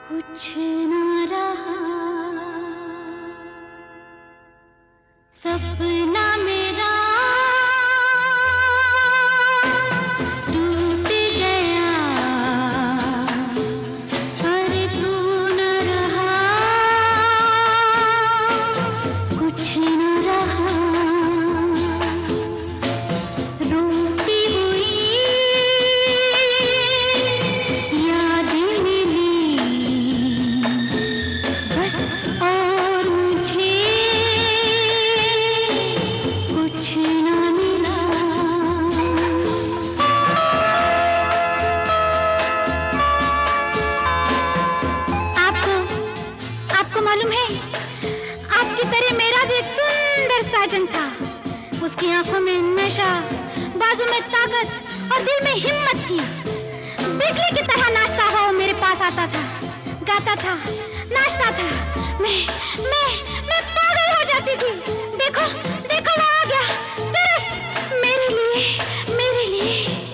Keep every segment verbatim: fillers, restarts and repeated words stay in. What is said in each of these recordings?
कुछ न रहा सपना मेरा टूट गया, पर तू न रहा, कुछ न रहा। रोती हुई यादें मिली बस, और मुझे कुछ न मिला। आपको आपको मालूम है, आपकी तरह मेरा भी एक सुंदर साजन था। उसकी आंखों में नशा, बाजू में ताकत और दिल में हिम्मत थी। बिजली की तरह नाचता हुआ वो मेरे पास आता था, गाता था, नाचता था। मैं मैं मैं पागल हो जाती थी। देखो देखो वो आ गया, सिर्फ मेरे लिए, मेरे लिए।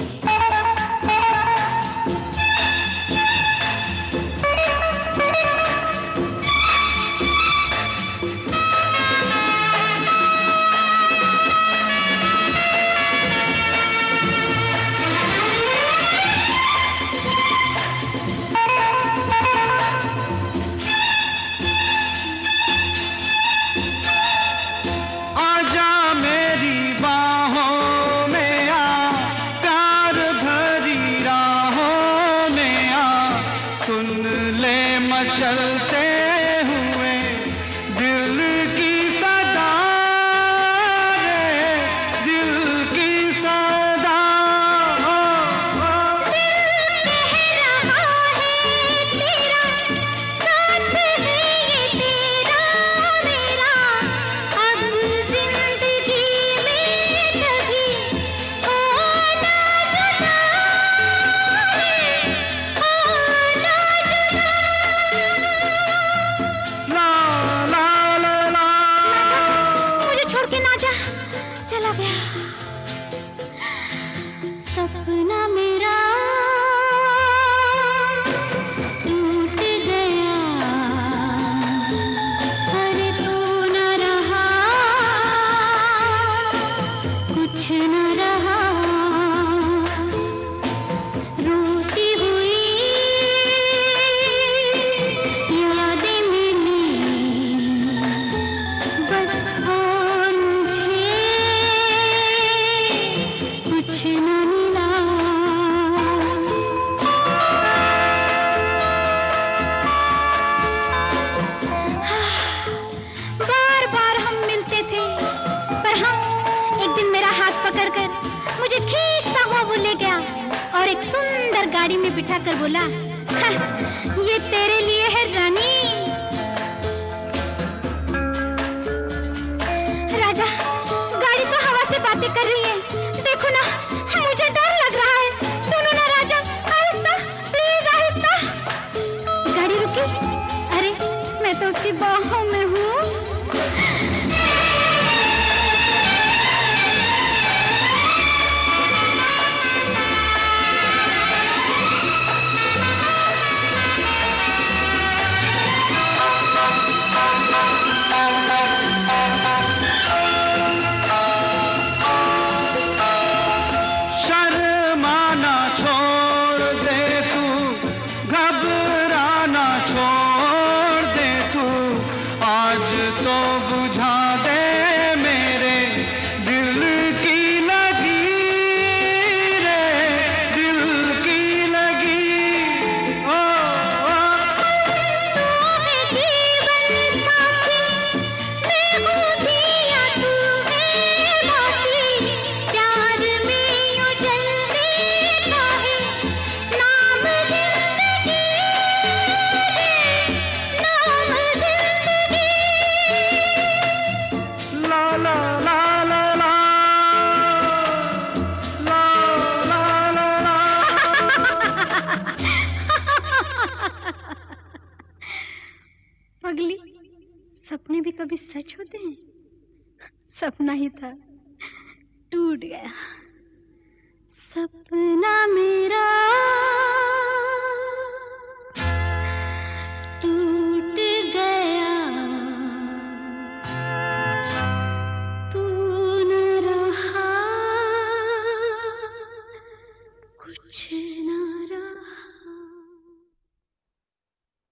चलते हुए दिल की सदा रे, दिल की सदा। दिल कह रहा है तेरा साथ है, ये तेरा मेरा। अब जिंदगी में कभी होना जुदा है, होना जुदा। छोड़ के ना जा, चला गया सपना मेरा, टूट गया, पर तू न रहा, कुछ न रहा। रोती हुई यादें मिली बस, और मुझे कुछ न मिला। बार बार हम मिलते थे, पर हम एक दिन मेरा हाथ पकड़कर मुझे खींचता हुआ वो ले गया और एक सुंदर गाड़ी में बिठाकर बोला, "हाँ, ये तेरे लिए है रानी।" राजा, गाड़ी तो हवा से बातें कर रही है, देखो ना, मुझे डर लग रहा है। सुनो ना राजा, आहिस्ता, प्लीज आहिस्ता। गाड़ी रुकी। अरे मैं तो उसकी बाहों में हूँ। शर्माना छोड़ दे तू, घबराना छोड़ दे तू, आज तो बुझा दे मेरे दिल की लगी रे, दिल की लगी। ओ, ओ। तू है जीवन साथी, मैं हूँ दिया, तू है बाती। प्यार में यूं जलने का है नाम जिंदगी रे, नाम जिंदगी। ला ला ला ला ला, ला ला ला ला। पगली, सपने भी कभी सच होते हैं? सपना ही था, टूट गया सपना मेरा।